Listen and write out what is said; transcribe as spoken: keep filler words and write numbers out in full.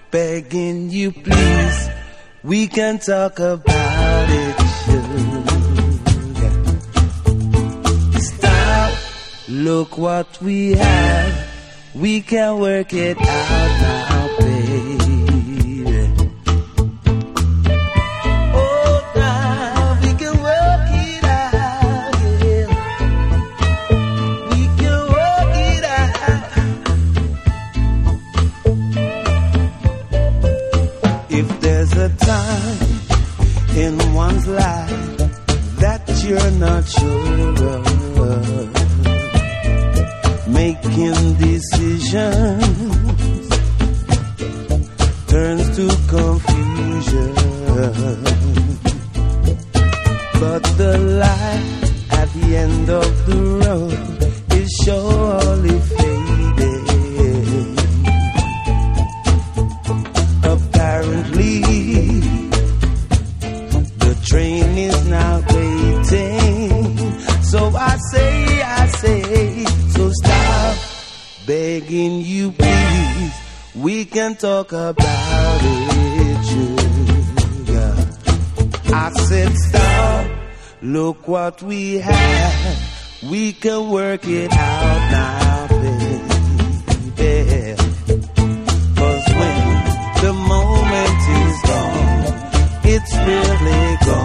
begging you please, we can talk about it, sugar. Stop, look what we have, we can work it out now, baby. Oh, now we can work it out, yeah. We can work it out. If there's a time in one's life that you're not sure of, making decisions turns to confusion, but the light at the end of the road is surely fading. Apparently the train is now waiting, so I say, I say, so stop begging you please, we can talk about it, sugar. I said stop, look what we have, we can work it out now, baby. Cause when the moment is gone, it's really gone.